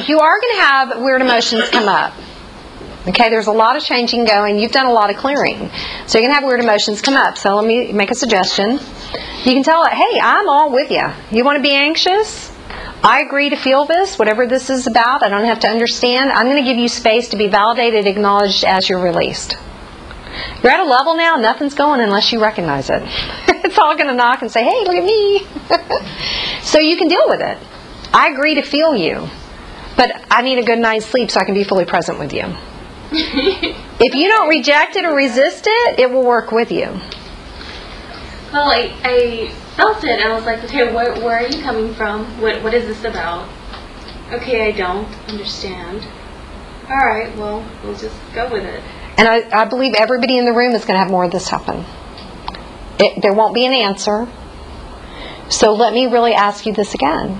you are going to have weird emotions come up. Okay, there's a lot of changing going. You've done a lot of clearing. So you're going to have weird emotions come up. So let me make a suggestion. You can tell it, hey, I'm all with you. You want to be anxious? I agree to feel this, whatever this is about. I don't have to understand. I'm going to give you space to be validated, acknowledged as you're released. You're at a level now, nothing's going unless you recognize it. It's all going to knock and say, hey, look at me. So you can deal with it. I agree to feel you, but I need a good night's sleep so I can be fully present with you. If you don't reject it or resist it, it will work with you. Well, I felt it. I was like, okay, where are you coming from? What is this about? Okay, I don't understand. All right, well, we'll just go with it. And I believe everybody in the room is going to have more of this happen. There won't be an answer. So let me really ask you this again.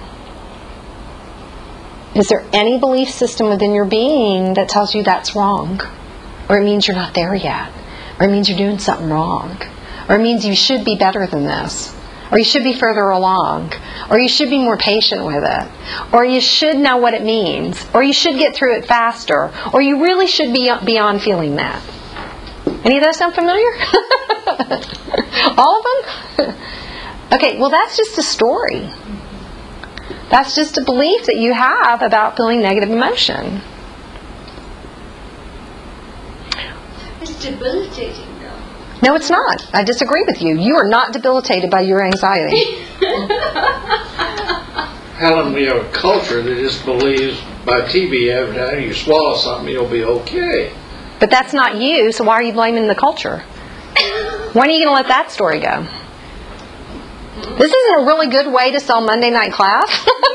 Is there any belief system within your being that tells you that's wrong? Or it means you're not there yet? Or it means you're doing something wrong? Or it means you should be better than this? Or you should be further along? Or you should be more patient with it? Or you should know what it means? Or you should get through it faster? Or you really should be beyond feeling that? Any of those sound familiar? All of them? Okay, well that's just a story. That's just a belief that you have about feeling negative emotion. It's debilitating, though. No, it's not. I disagree with you. You are not debilitated by your anxiety. Helen, we have a culture that just believes by TV advertising, you swallow something, you'll be okay. But that's not you, so why are you blaming the culture? When are you going to let that story go? This isn't a really good way to sell Monday night class.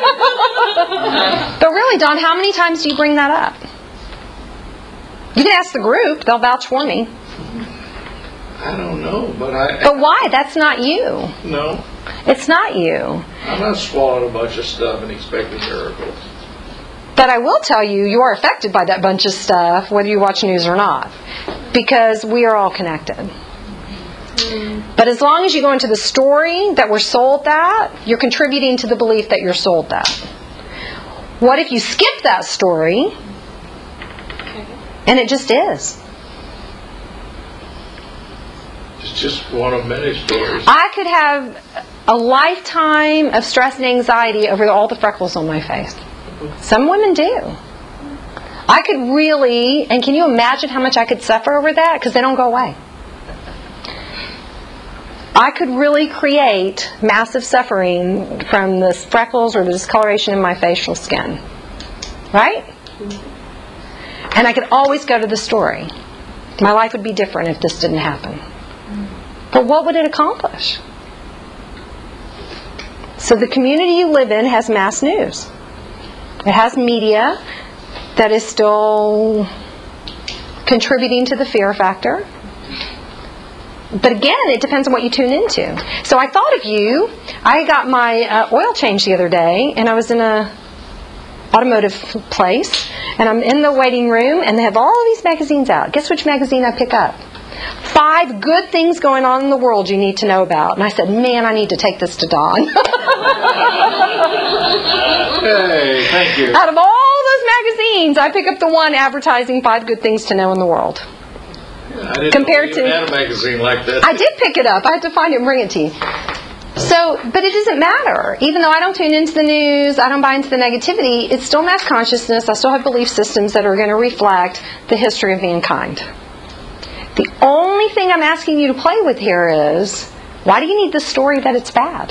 But really, Don, how many times do you bring that up? You can ask the group. They'll vouch for me. I don't know, but But why? That's not you. No. It's not you. I'm not swallowing a bunch of stuff and expecting miracles. But I will tell you, you are affected by that bunch of stuff, whether you watch news or not. Because we are all connected. But as long as you go into the story that we're sold that, you're contributing to the belief that you're sold that. What if you skip that story, and it just is? It's just one of many stories. I could have a lifetime of stress and anxiety over all the freckles on my face. Some women do. I could really, and can you imagine how much I could suffer over that? Because they don't go away. I could really create massive suffering from the freckles or the discoloration in my facial skin. Right? And I could always go to the story. My life would be different if this didn't happen. But what would it accomplish? So the community you live in has mass news. It has media that is still contributing to the fear factor. But again, it depends on what you tune into. So I thought of you. I got my oil change the other day, and I was in a automotive place, and I'm in the waiting room, and they have all of these magazines out. Guess which magazine I pick up? 5 good things going on in the world you need to know about. And I said, man, I need to take this to Dawn. Hey, thank you. Out of all those magazines, I pick up the one advertising 5 good things to know in the world. I didn't Compared know you to- had a magazine like that. I did pick it up. I had to find it and bring it to you. So, but it doesn't matter. Even though I don't tune into the news, I don't buy into the negativity, it's still mass consciousness. I still have belief systems that are going to reflect the history of mankind. The only thing I'm asking you to play with here is, why do you need the story that it's bad?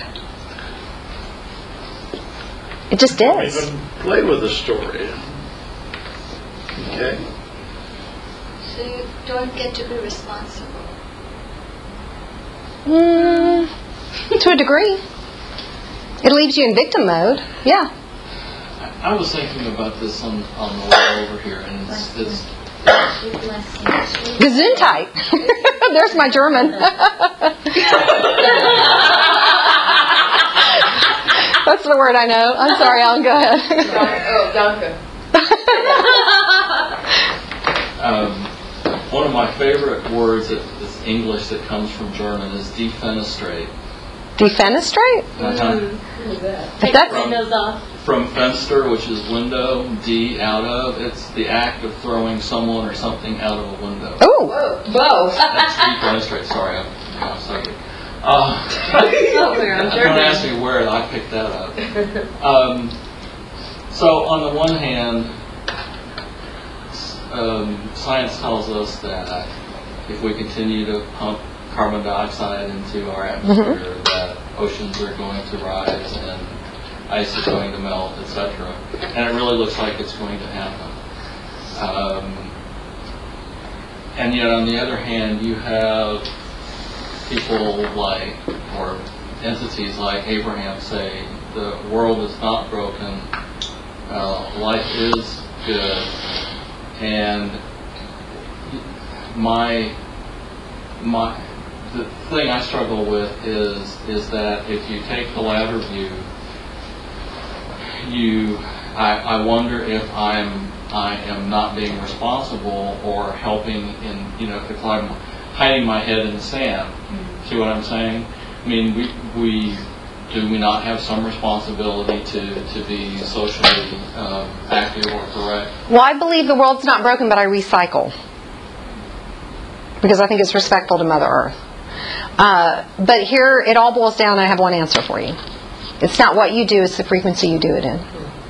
It just Don't is. even play with the story. Okay? So you don't get to be responsible. To a degree. It leaves you in victim mode. Yeah. I was thinking about this on the way over here, and it's Gesundheit. There's my German. That's the word I know. I'm sorry, Alan, go ahead. Oh, danke. One of my favorite words that is English that comes from German is defenestrate. Defenestrate? Uh-huh. But that's, Windows off. from fenster, which is window, D, out of. It's the act of throwing someone or something out of a window. Ooh. Both. That's deep running straight. Sorry, I'm psychic. I'm Don't ask me where I picked that up. So on the one hand, science tells us that if we continue to pump carbon dioxide into our atmosphere, that oceans are going to rise and ice is going to melt, etc. And it really looks like it's going to happen. And yet, on the other hand, you have people like, or entities like Abraham say, the world is not broken, life is good, and the thing I struggle with is that if you take the latter view, I wonder if I am not being responsible or helping in, if I'm hiding my head in the sand. See what I'm saying? I mean, do we not have some responsibility to be socially active or correct? Well, I believe the world's not broken, but I recycle. Because I think it's respectful to Mother Earth. But here, it all boils down, I have one answer for you. It's not what you do, it's the frequency you do it in.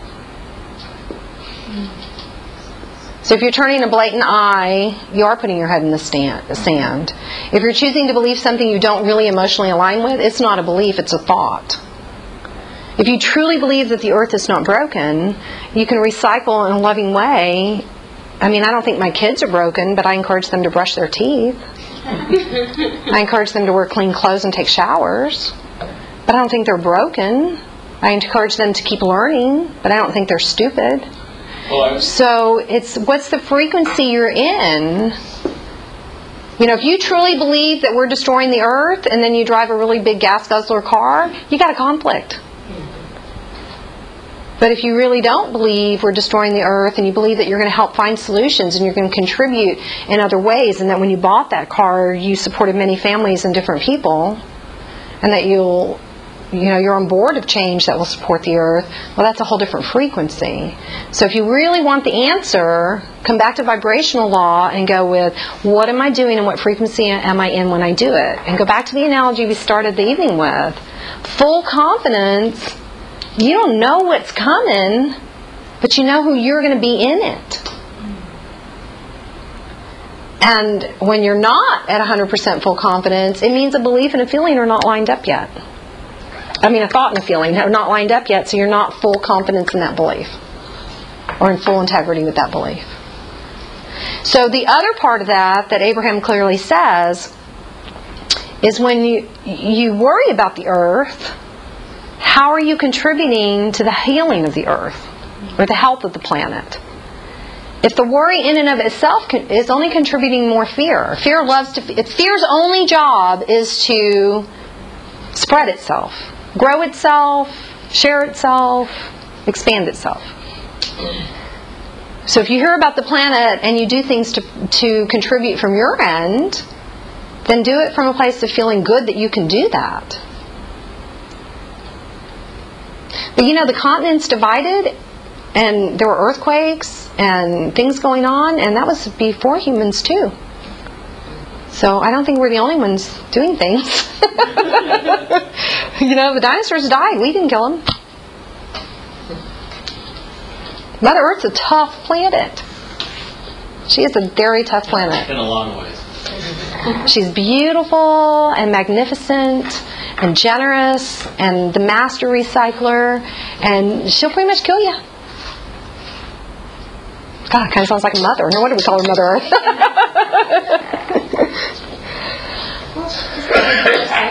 So if you're turning a blatant eye, you are putting your head in the sand. If you're choosing to believe something you don't really emotionally align with, it's not a belief, it's a thought. If you truly believe that the earth is not broken, you can recycle in a loving way. I mean, I don't think my kids are broken, but I encourage them to brush their teeth. I encourage them to wear clean clothes and take showers. But I don't think they're broken. I encourage them to keep learning, but I don't think they're stupid. So it's what's the frequency you're in. If you truly believe that we're destroying the earth and then you drive a really big gas guzzler car, you got a conflict. But if you really don't believe we're destroying the earth and you believe that you're going to help find solutions and you're going to contribute in other ways, and that when you bought that car you supported many families and different people, and that you're on board of change that will support the earth, well, that's a whole different frequency. So if you really want the answer, come back to vibrational law and go with, what am I doing and what frequency am I in when I do it? And go back to the analogy we started the evening with. Full confidence, you don't know what's coming, but you know who you're going to be in it. And when you're not at 100% full confidence, it means a belief and a feeling are not lined up yet. I mean, a thought and a feeling are not lined up yet, so you're not full confidence in that belief or in full integrity with that belief. So the other part of that Abraham clearly says is when you worry about the earth, how are you contributing to the healing of the earth or the health of the planet? If the worry in and of itself is only contributing more fear, fear's only job is to spread itself, grow itself, share itself, expand itself. So if you hear about the planet and you do things to contribute from your end, then do it from a place of feeling good that you can do that. But the continent's divided, and there were earthquakes and things going on, and that was before humans too. So I don't think we're the only ones doing things. The dinosaurs died. We didn't kill them. Mother Earth's a tough planet. She is a very tough planet. In a lot of ways. She's beautiful and magnificent and generous and the master recycler, and she'll pretty much kill you. God, it kind of sounds like a mother. No wonder we call her Mother Earth.